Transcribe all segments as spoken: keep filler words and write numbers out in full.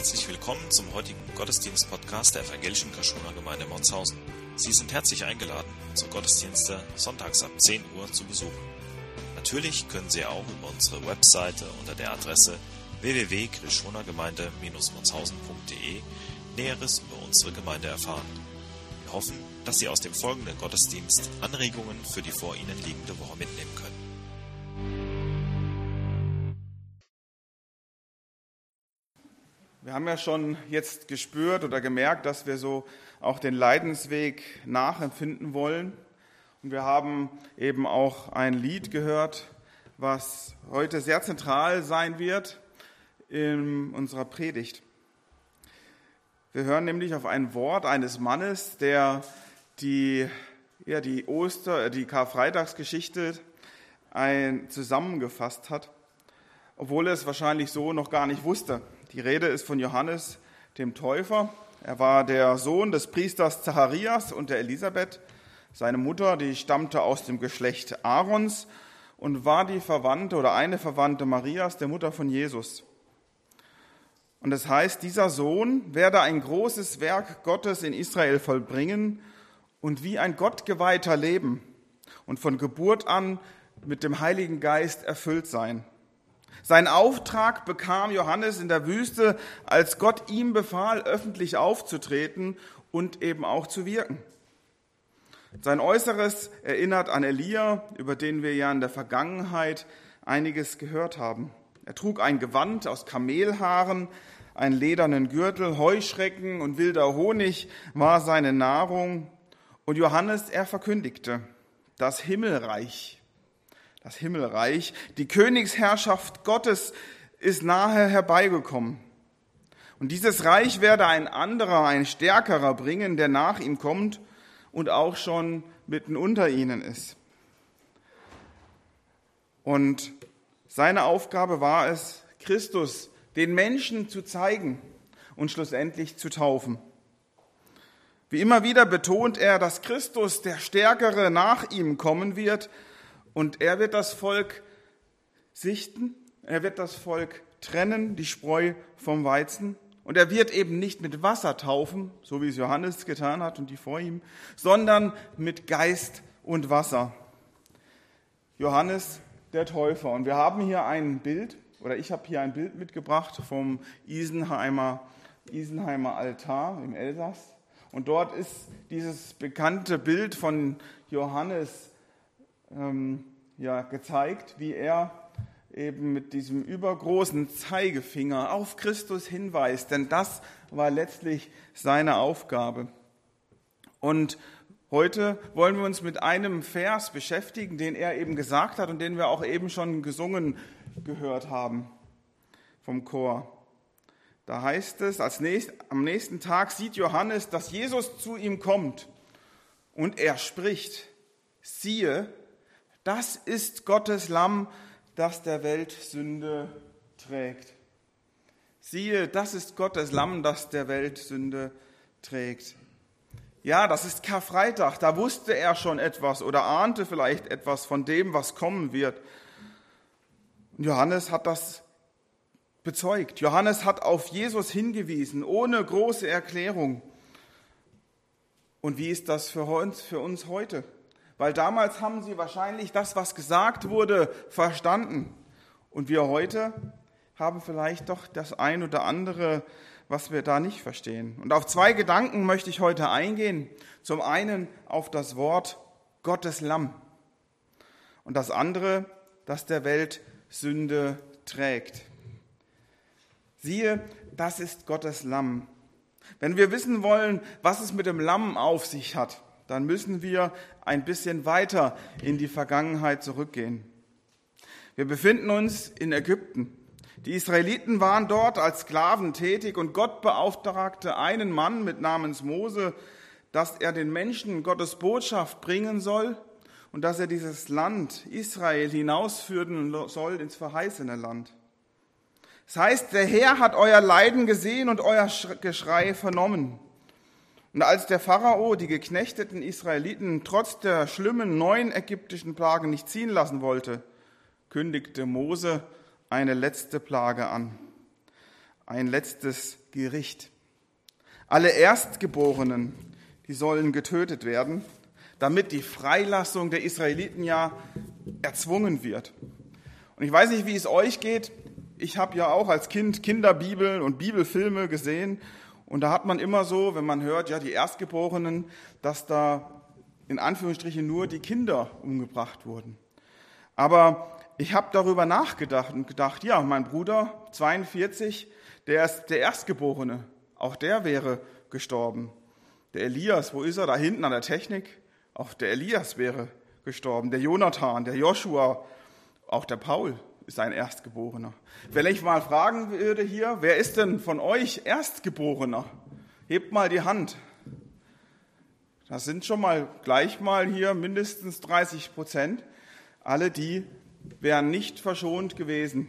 Herzlich willkommen zum heutigen Gottesdienst-Podcast der Evangelischen Grishona Gemeinde Motshausen. Sie sind herzlich eingeladen, unsere Gottesdienste sonntags ab zehn Uhr zu besuchen. Natürlich können Sie auch über unsere Webseite unter der Adresse w w w punkt grishonagemeinde Bindestrich motshausen punkt d e Näheres über unsere Gemeinde erfahren. Wir hoffen, dass Sie aus dem folgenden Gottesdienst Anregungen für die vor Ihnen liegende Woche mitnehmen können. Wir haben ja schon jetzt gespürt oder gemerkt, dass wir so auch den Leidensweg nachempfinden wollen. Und wir haben eben auch ein Lied gehört, was heute sehr zentral sein wird in unserer Predigt. Wir hören nämlich auf ein Wort eines Mannes, der die, ja, die Oster-, die Karfreitagsgeschichte ein, zusammengefasst hat, obwohl er es wahrscheinlich so noch gar nicht wusste. Die Rede ist von Johannes, dem Täufer. Er war der Sohn des Priesters Zacharias und der Elisabeth. Seine Mutter, die stammte aus dem Geschlecht Aarons und war die Verwandte oder eine Verwandte Marias, der Mutter von Jesus. Und es heißt, dieser Sohn werde ein großes Werk Gottes in Israel vollbringen und wie ein Gottgeweihter leben und von Geburt an mit dem Heiligen Geist erfüllt sein. Sein Auftrag bekam Johannes in der Wüste, als Gott ihm befahl, öffentlich aufzutreten und eben auch zu wirken. Sein Äußeres erinnert an Elia, über den wir ja in der Vergangenheit einiges gehört haben. Er trug ein Gewand aus Kamelhaaren, einen ledernen Gürtel, Heuschrecken und wilder Honig war seine Nahrung. Und Johannes, er verkündigte, das Himmelreich Das Himmelreich, die Königsherrschaft Gottes ist nahe herbeigekommen. Und dieses Reich werde ein anderer, ein stärkerer bringen, der nach ihm kommt und auch schon mitten unter ihnen ist. Und seine Aufgabe war es, Christus den Menschen zu zeigen und schlussendlich zu taufen. Wie immer wieder betont er, dass Christus, der Stärkere, nach ihm kommen wird. Und er wird das Volk sichten, er wird das Volk trennen, die Spreu vom Weizen. Und er wird eben nicht mit Wasser taufen, so wie es Johannes getan hat und die vor ihm, sondern mit Geist und Wasser. Johannes, der Täufer. Und wir haben hier ein Bild, oder ich habe hier ein Bild mitgebracht vom Isenheimer, Isenheimer Altar im Elsass. Und dort ist dieses bekannte Bild von Johannes Ähm, ja, gezeigt, wie er eben mit diesem übergroßen Zeigefinger auf Christus hinweist, denn das war letztlich seine Aufgabe. Und heute wollen wir uns mit einem Vers beschäftigen, den er eben gesagt hat und den wir auch eben schon gesungen gehört haben vom Chor. Da heißt es, als nächst, am nächsten Tag sieht Johannes, dass Jesus zu ihm kommt und er spricht, siehe, das ist Gottes Lamm, das der Welt Sünde trägt. Siehe, das ist Gottes Lamm, das der Welt Sünde trägt. Ja, das ist Karfreitag, da wusste er schon etwas oder ahnte vielleicht etwas von dem, was kommen wird. Und Johannes hat das bezeugt. Johannes hat auf Jesus hingewiesen, ohne große Erklärung. Und wie ist das für uns, für uns heute? Weil damals haben sie wahrscheinlich das, was gesagt wurde, verstanden. Und wir heute haben vielleicht doch das ein oder andere, was wir da nicht verstehen. Und auf zwei Gedanken möchte ich heute eingehen. Zum einen auf das Wort Gottes Lamm. Und das andere, das der Welt Sünde trägt. Siehe, das ist Gottes Lamm. Wenn wir wissen wollen, was es mit dem Lamm auf sich hat, dann müssen wir ein bisschen weiter in die Vergangenheit zurückgehen. Wir befinden uns in Ägypten. Die Israeliten waren dort als Sklaven tätig und Gott beauftragte einen Mann mit Namens Mose, dass er den Menschen Gottes Botschaft bringen soll und dass er dieses Land Israel hinausführen soll ins verheißene Land. Das heißt, der Herr hat euer Leiden gesehen und euer Geschrei vernommen. Und als der Pharao die geknechteten Israeliten trotz der schlimmen neuen ägyptischen Plagen nicht ziehen lassen wollte, kündigte Mose eine letzte Plage an. ein letztes Gericht. Alle Erstgeborenen, die sollen getötet werden, damit die Freilassung der Israeliten ja erzwungen wird. Und ich weiß nicht, wie es euch geht. Ich habe ja auch als Kind Kinderbibeln und Bibelfilme gesehen. Und da hat man immer so, wenn man hört, ja, die Erstgeborenen, dass da in Anführungsstrichen nur die Kinder umgebracht wurden. Aber ich habe darüber nachgedacht und gedacht, ja, mein Bruder, zweiundvierzig, der ist der Erstgeborene. Auch der wäre gestorben. Der Elias, wo ist er? Da hinten an der Technik. Auch der Elias wäre gestorben. Der Jonathan, der Joshua, auch der Paul ist ein Erstgeborener. Wenn ich mal fragen würde hier, wer ist denn von euch Erstgeborener? Hebt mal die Hand. Das sind schon mal gleich mal hier mindestens dreißig Prozent. Alle die wären nicht verschont gewesen.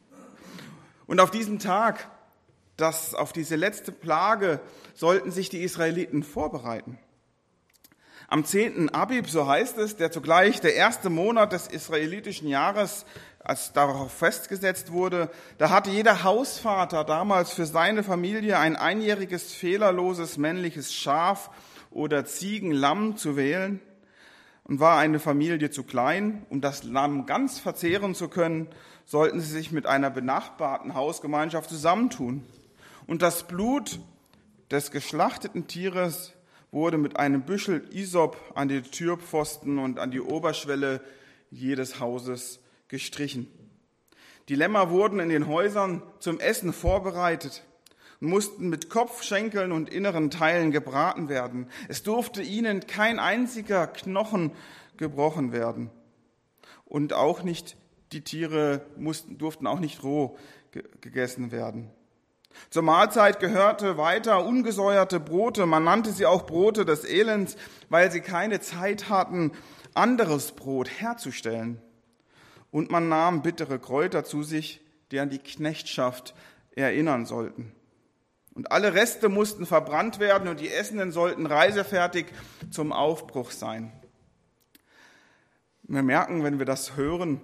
Und auf diesen Tag, das, auf diese letzte Plage, sollten sich die Israeliten vorbereiten. Am zehnten Abib, so heißt es, der zugleich der erste Monat des israelitischen Jahres, als darauf festgesetzt wurde, da hatte jeder Hausvater damals für seine Familie ein einjähriges, fehlerloses, männliches Schaf oder Ziegenlamm zu wählen. Und war eine Familie zu klein, um das Lamm ganz verzehren zu können, sollten sie sich mit einer benachbarten Hausgemeinschaft zusammentun. Und das Blut des geschlachteten Tieres wurde mit einem Büschel Isop an die Türpfosten und an die Oberschwelle jedes Hauses gestrichen. Die Lämmer wurden in den Häusern zum Essen vorbereitet und mussten mit Kopf, Schenkeln und inneren Teilen gebraten werden. Es durfte ihnen kein einziger Knochen gebrochen werden. Und auch nicht, die Tiere mussten, durften auch nicht roh ge- gegessen werden. Zur Mahlzeit gehörte weiter ungesäuerte Brote, man nannte sie auch Brote des Elends, weil sie keine Zeit hatten, anderes Brot herzustellen. Und man nahm bittere Kräuter zu sich, die an die Knechtschaft erinnern sollten. Und alle Reste mussten verbrannt werden und die Essenden sollten reisefertig zum Aufbruch sein. Wir merken, wenn wir das hören,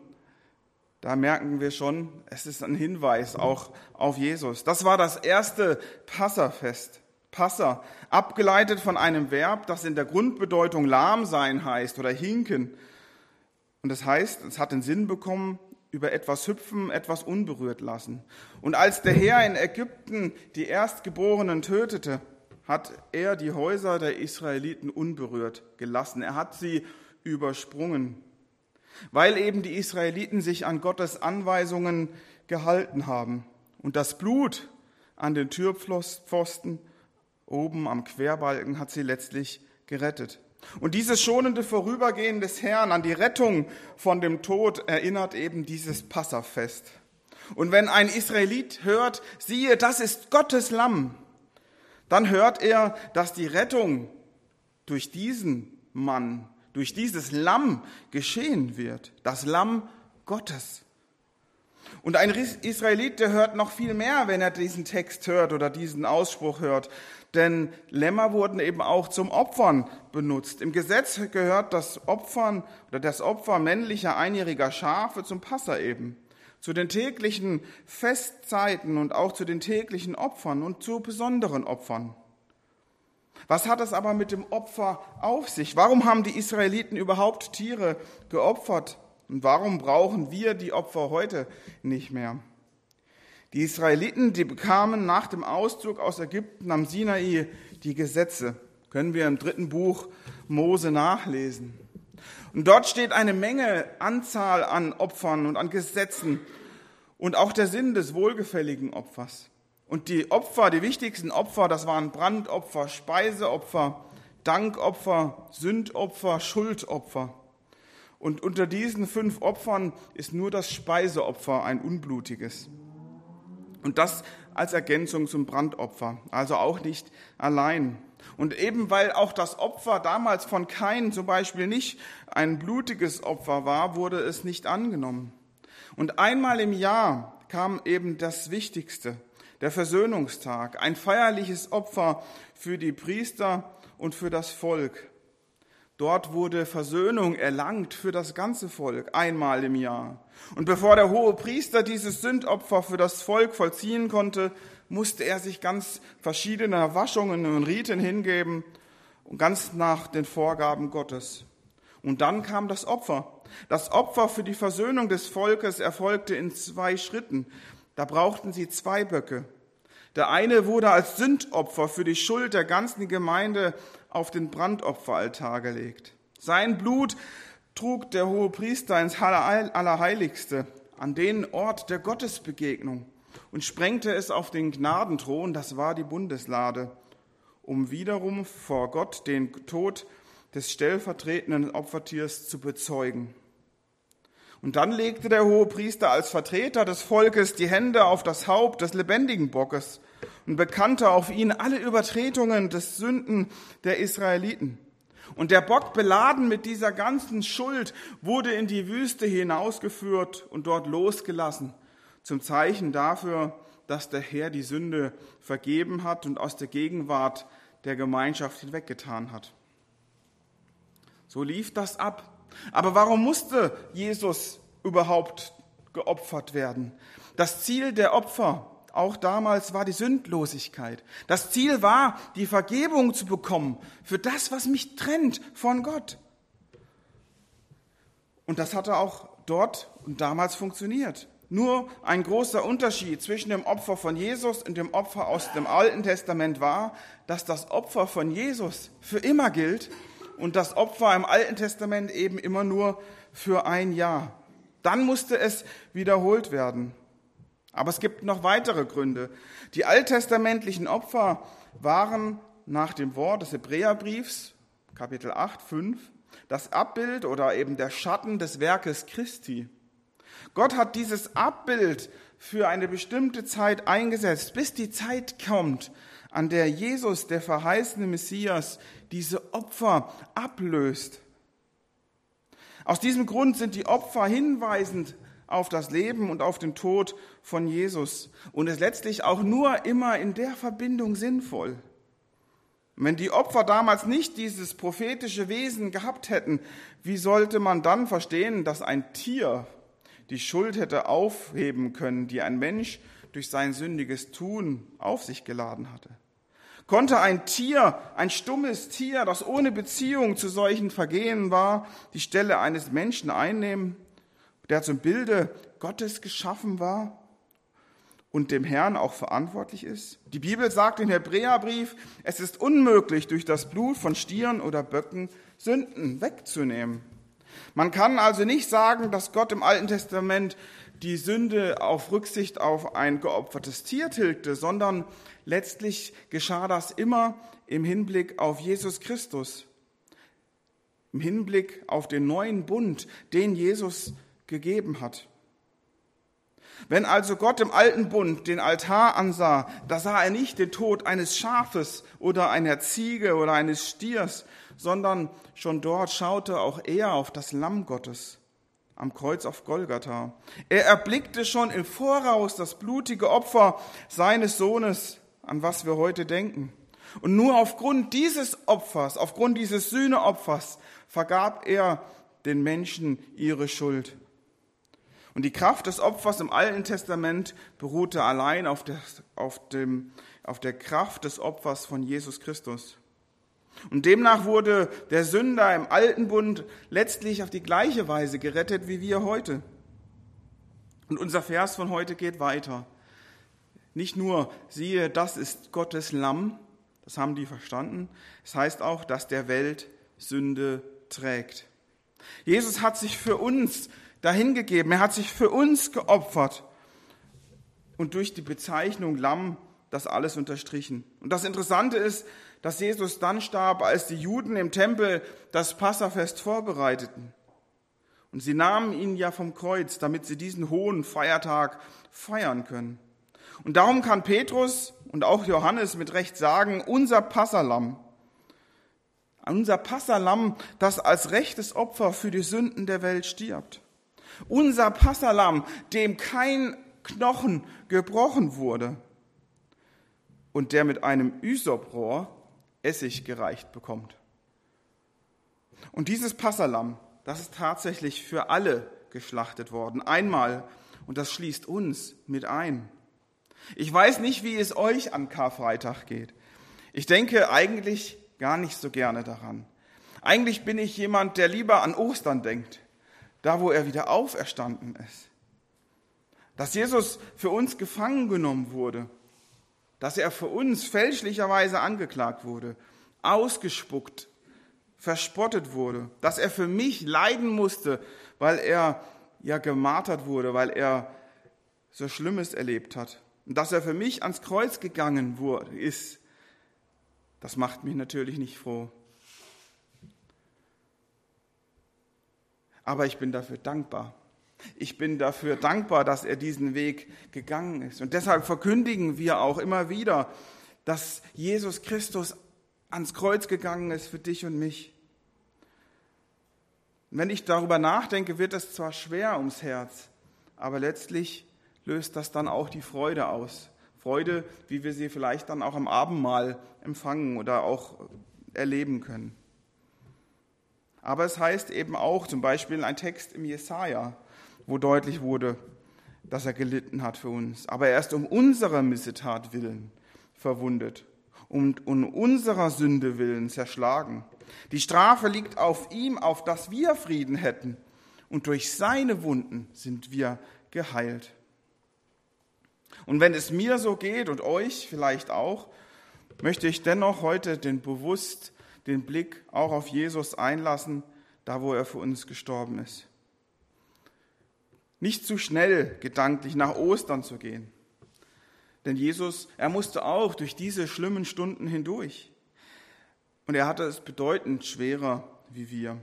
da merken wir schon, es ist ein Hinweis auch auf Jesus. Das war das erste Passafest. Passa, abgeleitet von einem Verb, das in der Grundbedeutung lahm sein heißt oder hinken. Und das heißt, es hat den Sinn bekommen, über etwas hüpfen, etwas unberührt lassen. Und als der Herr in Ägypten die Erstgeborenen tötete, hat er die Häuser der Israeliten unberührt gelassen. Er hat sie übersprungen, weil eben die Israeliten sich an Gottes Anweisungen gehalten haben. Und das Blut an den Türpfosten oben am Querbalken hat sie letztlich gerettet. Und dieses schonende Vorübergehen des Herrn an die Rettung von dem Tod erinnert eben dieses Passafest. Und wenn ein Israelit hört, siehe, das ist Gottes Lamm, dann hört er, dass die Rettung durch diesen Mann, durch dieses Lamm geschehen wird. Das Lamm Gottes. Und ein Israelit, der hört noch viel mehr, wenn er diesen Text hört oder diesen Ausspruch hört. Denn Lämmer wurden eben auch zum Opfern benutzt. Im Gesetz gehört das Opfern oder das Opfer männlicher einjähriger Schafe zum Passa eben. Zu den täglichen Festzeiten und auch zu den täglichen Opfern und zu besonderen Opfern. Was hat es aber mit dem Opfer auf sich? Warum haben die Israeliten überhaupt Tiere geopfert? Und warum brauchen wir die Opfer heute nicht mehr? Die Israeliten, die bekamen nach dem Auszug aus Ägypten am Sinai die Gesetze. Können wir im dritten Buch Mose nachlesen. Und dort steht eine Menge Anzahl an Opfern und an Gesetzen und auch der Sinn des wohlgefälligen Opfers. Und die Opfer, die wichtigsten Opfer, das waren Brandopfer, Speiseopfer, Dankopfer, Sündopfer, Schuldopfer. Und unter diesen fünf Opfern ist nur das Speiseopfer ein unblutiges. Und das als Ergänzung zum Brandopfer, also auch nicht allein. Und eben weil auch das Opfer damals von Kain zum Beispiel nicht ein blutiges Opfer war, wurde es nicht angenommen. Und einmal im Jahr kam eben das Wichtigste, der Versöhnungstag, ein feierliches Opfer für die Priester und für das Volk. Dort wurde Versöhnung erlangt für das ganze Volk, einmal im Jahr. Und bevor der hohe Priester dieses Sündopfer für das Volk vollziehen konnte, musste er sich ganz verschiedener Waschungen und Riten hingeben, ganz nach den Vorgaben Gottes. Und dann kam das Opfer. Das Opfer für die Versöhnung des Volkes erfolgte in zwei Schritten. Da brauchten sie zwei Böcke. Der eine wurde als Sündopfer für die Schuld der ganzen Gemeinde auf den Brandopferaltar gelegt. Sein Blut trug der Hohepriester ins Allerheiligste, an den Ort der Gottesbegegnung, und sprengte es auf den Gnadenthron, das war die Bundeslade, um wiederum vor Gott den Tod des stellvertretenden Opfertiers zu bezeugen. Und dann legte der Hohepriester als Vertreter des Volkes die Hände auf das Haupt des lebendigen Bockes und bekannte auf ihn alle Übertretungen des Sünden der Israeliten. Und der Bock, beladen mit dieser ganzen Schuld, wurde in die Wüste hinausgeführt und dort losgelassen, zum Zeichen dafür, dass der Herr die Sünde vergeben hat und aus der Gegenwart der Gemeinschaft hinweggetan hat. So lief das ab. Aber warum musste Jesus überhaupt geopfert werden? Das Ziel der Opfer, auch damals, war die Sündlosigkeit. Das Ziel war, die Vergebung zu bekommen für das, was mich trennt von Gott. Und das hatte auch dort und damals funktioniert. Nur ein großer Unterschied zwischen dem Opfer von Jesus und dem Opfer aus dem Alten Testament war, dass das Opfer von Jesus für immer gilt und das Opfer im Alten Testament eben immer nur für ein Jahr. Dann musste es wiederholt werden. Aber es gibt noch weitere Gründe. Die alttestamentlichen Opfer waren nach dem Wort des Hebräerbriefs, Kapitel acht, fünf, das Abbild oder eben der Schatten des Werkes Christi. Gott hat dieses Abbild für eine bestimmte Zeit eingesetzt, bis die Zeit kommt, an der Jesus, der verheißene Messias, diese Opfer ablöst. Aus diesem Grund sind die Opfer hinweisend auf das Leben und auf den Tod von Jesus und ist letztlich auch nur immer in der Verbindung sinnvoll. Wenn die Opfer damals nicht dieses prophetische Wesen gehabt hätten, wie sollte man dann verstehen, dass ein Tier die Schuld hätte aufheben können, die ein Mensch durch sein sündiges Tun auf sich geladen hatte? Konnte ein Tier, ein stummes Tier, das ohne Beziehung zu solchen Vergehen war, die Stelle eines Menschen einnehmen, der zum Bilde Gottes geschaffen war und dem Herrn auch verantwortlich ist? Die Bibel sagt im Hebräerbrief, es ist unmöglich, durch das Blut von Stieren oder Böcken Sünden wegzunehmen. Man kann also nicht sagen, dass Gott im Alten Testament die Sünde auf Rücksicht auf ein geopfertes Tier tilgte, sondern letztlich geschah das immer im Hinblick auf Jesus Christus, im Hinblick auf den neuen Bund, den Jesus gegeben hat. Wenn also Gott im alten Bund den Altar ansah, da sah er nicht den Tod eines Schafes oder einer Ziege oder eines Stiers, sondern schon dort schaute auch er auf das Lamm Gottes am Kreuz auf Golgatha. Er erblickte schon im Voraus das blutige Opfer seines Sohnes, an was wir heute denken. Und nur aufgrund dieses Opfers, aufgrund dieses Sühneopfers, vergab er den Menschen ihre Schuld. Und die Kraft des Opfers im Alten Testament beruhte allein auf der, auf dem, auf der Kraft des Opfers von Jesus Christus. Und demnach wurde der Sünder im Alten Bund letztlich auf die gleiche Weise gerettet wie wir heute. Und unser Vers von heute geht weiter. Nicht nur, siehe, das ist Gottes Lamm, das haben die verstanden. Es heißt auch, dass der Welt Sünde trägt. Jesus hat sich für uns dahingegeben, er hat sich für uns geopfert und durch die Bezeichnung Lamm das alles unterstrichen. Und das Interessante ist, dass Jesus dann starb, als die Juden im Tempel das Passafest vorbereiteten. Und sie nahmen ihn ja vom Kreuz, damit sie diesen hohen Feiertag feiern können. Und darum kann Petrus und auch Johannes mit Recht sagen, unser Passalamm, unser Passalamm, das als rechtes Opfer für die Sünden der Welt stirbt. Unser Passalamm, dem kein Knochen gebrochen wurde und der mit einem Hysoprohr Essig gereicht bekommt. Und dieses Passalamm, das ist tatsächlich für alle geschlachtet worden, einmal, und das schließt uns mit ein. Ich weiß nicht, wie es euch an Karfreitag geht. Ich denke eigentlich gar nicht so gerne daran. Eigentlich bin ich jemand, der lieber an Ostern denkt, da wo er wieder auferstanden ist. Dass Jesus für uns gefangen genommen wurde, dass er für uns fälschlicherweise angeklagt wurde, ausgespuckt, verspottet wurde, dass er für mich leiden musste, weil er ja gemartert wurde, weil er so Schlimmes erlebt hat. Und dass er für mich ans Kreuz gegangen wurde, ist, das macht mich natürlich nicht froh. Aber ich bin dafür dankbar. Ich bin dafür dankbar, dass er diesen Weg gegangen ist. Und deshalb verkündigen wir auch immer wieder, dass Jesus Christus ans Kreuz gegangen ist für dich und mich. Und wenn ich darüber nachdenke, wird es zwar schwer ums Herz, aber letztlich löst das dann auch die Freude aus. Freude, wie wir sie vielleicht dann auch am Abendmahl empfangen oder auch erleben können. Aber es heißt eben auch, zum Beispiel ein Text im Jesaja, wo deutlich wurde, dass er gelitten hat für uns. Aber er ist um unserer Missetat willen verwundet und um unserer Sünde willen zerschlagen. Die Strafe liegt auf ihm, auf dass wir Frieden hätten. Und durch seine Wunden sind wir geheilt. Und wenn es mir so geht und euch vielleicht auch, möchte ich dennoch heute den bewusst den Blick auch auf Jesus einlassen, da wo er für uns gestorben ist. Nicht zu schnell gedanklich nach Ostern zu gehen. Denn Jesus, er musste auch durch diese schlimmen Stunden hindurch. Und er hatte es bedeutend schwerer wie wir.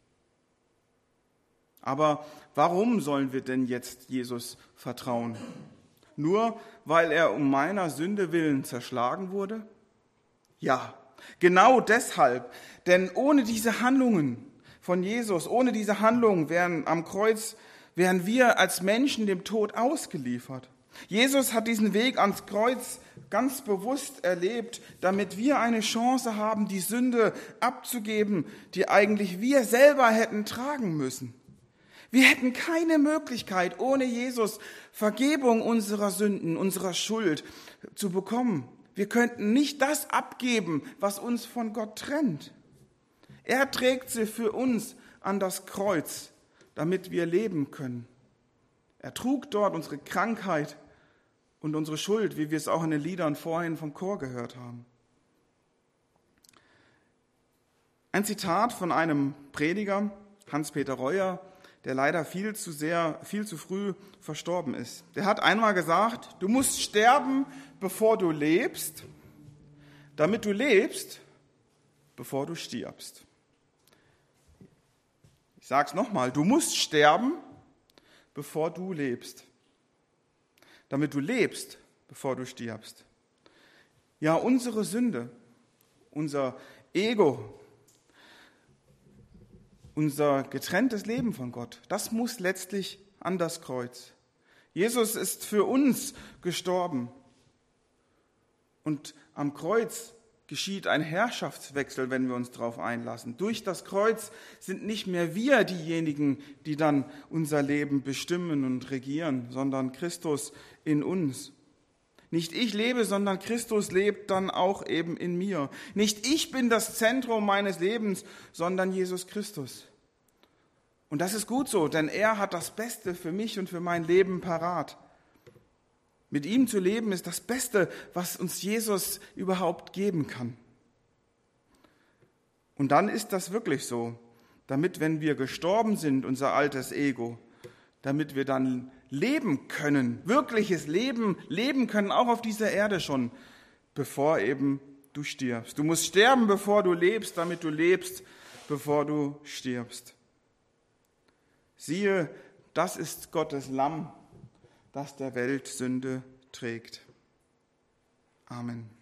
Aber warum sollen wir denn jetzt Jesus vertrauen? Nur weil er um meiner Sünde willen zerschlagen wurde? Ja, genau deshalb. Denn ohne diese Handlungen von Jesus, ohne diese Handlungen wären am Kreuz, wären wir als Menschen dem Tod ausgeliefert. Jesus hat diesen Weg ans Kreuz ganz bewusst erlebt, damit wir eine Chance haben, die Sünde abzugeben, die eigentlich wir selber hätten tragen müssen. Wir hätten keine Möglichkeit, ohne Jesus Vergebung unserer Sünden, unserer Schuld zu bekommen. Wir könnten nicht das abgeben, was uns von Gott trennt. Er trägt sie für uns an das Kreuz, damit wir leben können. Er trug dort unsere Krankheit und unsere Schuld, wie wir es auch in den Liedern vorhin vom Chor gehört haben. Ein Zitat von einem Prediger, Hans-Peter Reuer, der leider viel zu sehr, viel zu früh verstorben ist. Der hat einmal gesagt, du musst sterben, bevor du lebst, damit du lebst, bevor du stirbst. Ich sage es nochmal, du musst sterben, bevor du lebst, damit du lebst, bevor du stirbst. Ja, unsere Sünde, unser Ego, unser getrenntes Leben von Gott, das muss letztlich an das Kreuz. Jesus ist für uns gestorben. Und am Kreuz geschieht ein Herrschaftswechsel, wenn wir uns darauf einlassen. Durch das Kreuz sind nicht mehr wir diejenigen, die dann unser Leben bestimmen und regieren, sondern Christus in uns. Nicht ich lebe, sondern Christus lebt dann auch eben in mir. Nicht ich bin das Zentrum meines Lebens, sondern Jesus Christus. Und das ist gut so, denn er hat das Beste für mich und für mein Leben parat. Mit ihm zu leben ist das Beste, was uns Jesus überhaupt geben kann. Und dann ist das wirklich so, damit, wenn wir gestorben sind, unser altes Ego, damit wir dann leben können, wirkliches Leben leben können, auch auf dieser Erde schon, bevor eben du stirbst. Du musst sterben, bevor du lebst, damit du lebst, bevor du stirbst. Siehe, das ist Gottes Lamm, das der Welt Sünde trägt. Amen.